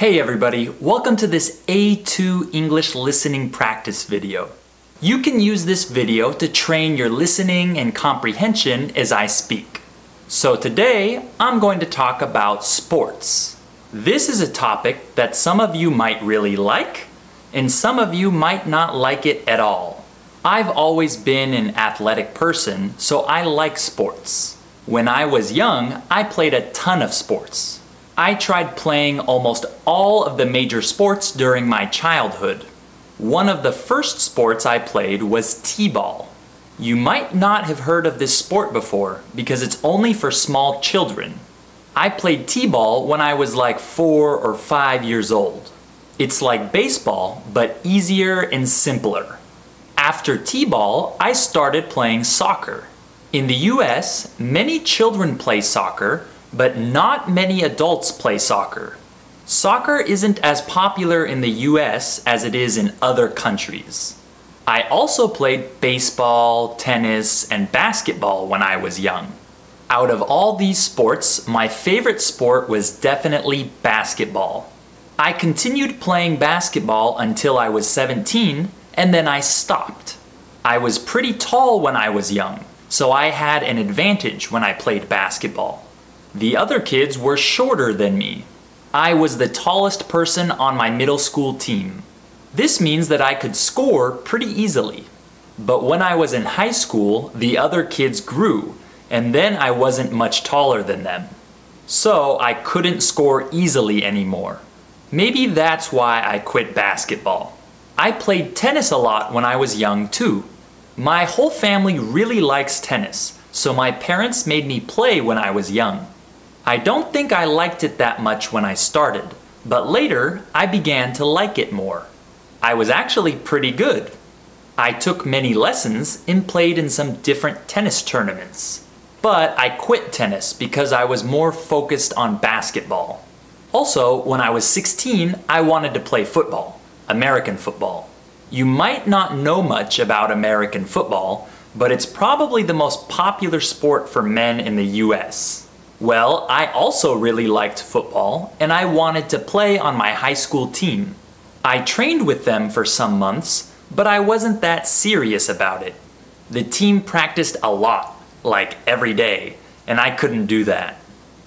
Hey everybody, welcome to this A2 English listening practice video. You can use this video to train your listening and comprehension as I speak. So today, I'm going to talk about sports. This is a topic that some of you might really like, and some of you might not like it at all. I've always been an athletic person, so I like sports. When I was young, I played a ton of sports. I tried playing almost all of the major sports during my childhood. One of the first sports I played was t-ball. You might not have heard of this sport before because it's only for small children. I played t-ball when I was like 4 or 5 years old. It's like baseball, but easier and simpler. After t-ball, I started playing soccer. In the US, many children play soccer, but not many adults play soccer. Soccer isn't as popular in the US as it is in other countries. I also played baseball, tennis, and basketball when I was young. Out of all these sports, my favorite sport was definitely basketball. I continued playing basketball until I was 17, and then I stopped. I was pretty tall when I was young, so I had an advantage when I played basketball. The other kids were shorter than me. I was the tallest person on my middle school team. This means that I could score pretty easily. But when I was in high school, the other kids grew, and then I wasn't much taller than them. So I couldn't score easily anymore. Maybe that's why I quit basketball. I played tennis a lot when I was young too. My whole family really likes tennis, so my parents made me play when I was young. I don't think I liked it that much when I started, but later I began to like it more. I was actually pretty good. I took many lessons and played in some different tennis tournaments. But I quit tennis because I was more focused on basketball. Also, when I was 16, I wanted to play football, American football. You might not know much about American football, but it's probably the most popular sport for men in the US. Well, I also really liked football, and I wanted to play on my high school team. I trained with them for some months, but I wasn't that serious about it. The team practiced a lot, like every day, and I couldn't do that.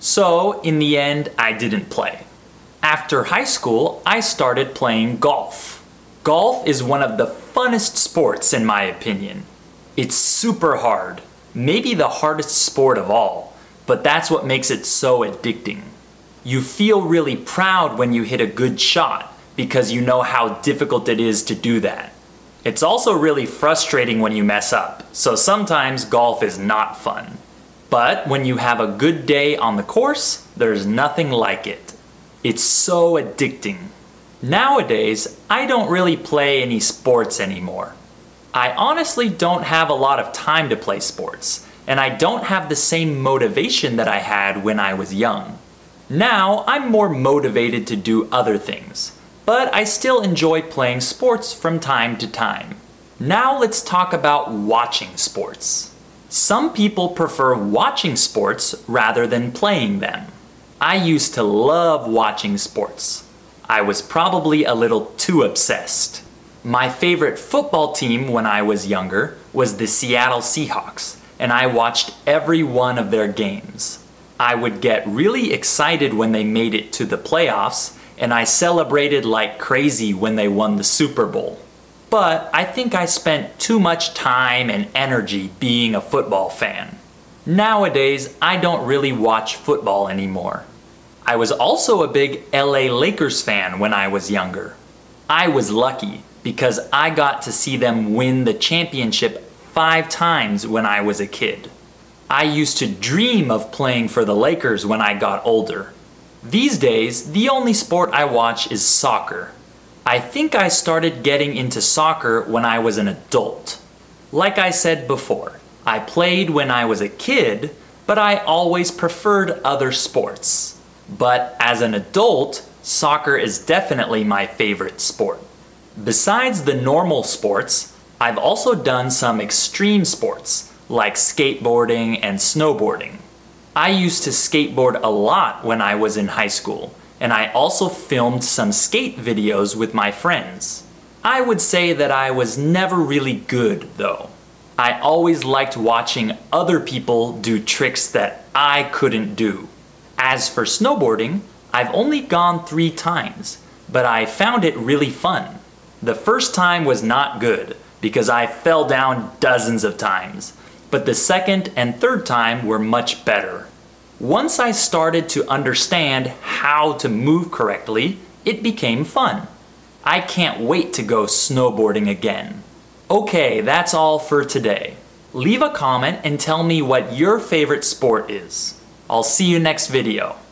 So, in the end, I didn't play. After high school, I started playing golf. Golf is one of the funnest sports in my opinion. It's super hard, maybe the hardest sport of all. But that's what makes it so addicting. You feel really proud when you hit a good shot because you know how difficult it is to do that. It's also really frustrating when you mess up, so sometimes golf is not fun. But when you have a good day on the course, there's nothing like it. It's so addicting. Nowadays, I don't really play any sports anymore. I honestly don't have a lot of time to play sports. And I don't have the same motivation that I had when I was young. Now, I'm more motivated to do other things, but I still enjoy playing sports from time to time. Now let's talk about watching sports. Some people prefer watching sports rather than playing them. I used to love watching sports. I was probably a little too obsessed. My favorite football team when I was younger was the Seattle Seahawks. And I watched every one of their games. I would get really excited when they made it to the playoffs, and I celebrated like crazy when they won the Super Bowl. But I think I spent too much time and energy being a football fan. Nowadays, I don't really watch football anymore. I was also a big LA Lakers fan when I was younger. I was lucky because I got to see them win the championship 5 times when I was a kid. I used to dream of playing for the Lakers when I got older. These days, the only sport I watch is soccer. I think I started getting into soccer when I was an adult. Like I said before, I played when I was a kid, but I always preferred other sports. But as an adult, soccer is definitely my favorite sport. Besides the normal sports, I've also done some extreme sports, like skateboarding and snowboarding. I used to skateboard a lot when I was in high school, and I also filmed some skate videos with my friends. I would say that I was never really good though. I always liked watching other people do tricks that I couldn't do. As for snowboarding, I've only gone 3 times, but I found it really fun. The first time was not good because I fell down dozens of times, but the second and third time were much better. Once I started to understand how to move correctly, it became fun. I can't wait to go snowboarding again. Okay, that's all for today. Leave a comment and tell me what your favorite sport is. I'll see you next video.